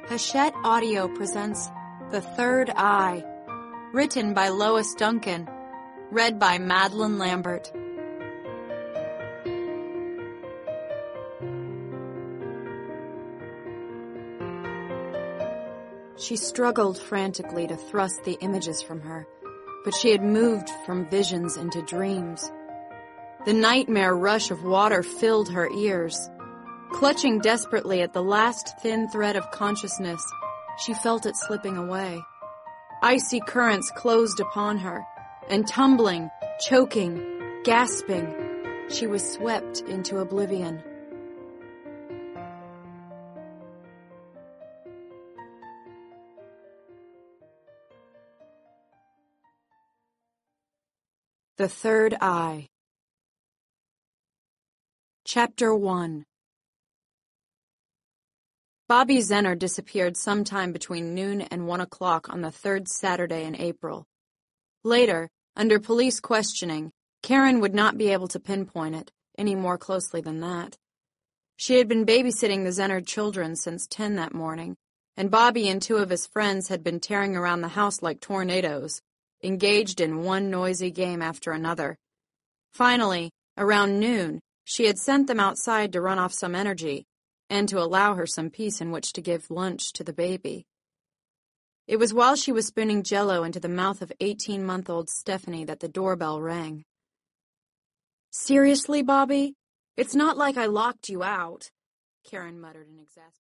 Hachette Audio presents The Third Eye, written by Lois Duncan, read by Madeline Lambert. She struggled frantically to thrust the images from her, but she had moved from visions into dreams. The nightmare rush of water filled her ears. Clutching desperately at the last thin thread of consciousness, she felt it slipping away. Icy currents closed upon her, and tumbling, choking, gasping, she was swept into oblivion. The Third Eye. Chapter 1. Bobby Zenner disappeared sometime between noon and 1 o'clock on the third Saturday in April. Later, under police questioning, Karen would not be able to pinpoint it any more closely than that. She had been babysitting the Zenner children since 10 that morning, and Bobby and two of his friends had been tearing around the house like tornadoes, engaged in one noisy game after another. Finally, around noon, she had sent them outside to run off some energy, and to allow her some peace in which to give lunch to the baby. It was while she was spooning Jell-O into the mouth of 18-month-old Stephanie that the doorbell rang. "Seriously, Bobby? It's not like I locked you out," Karen muttered in exasperation.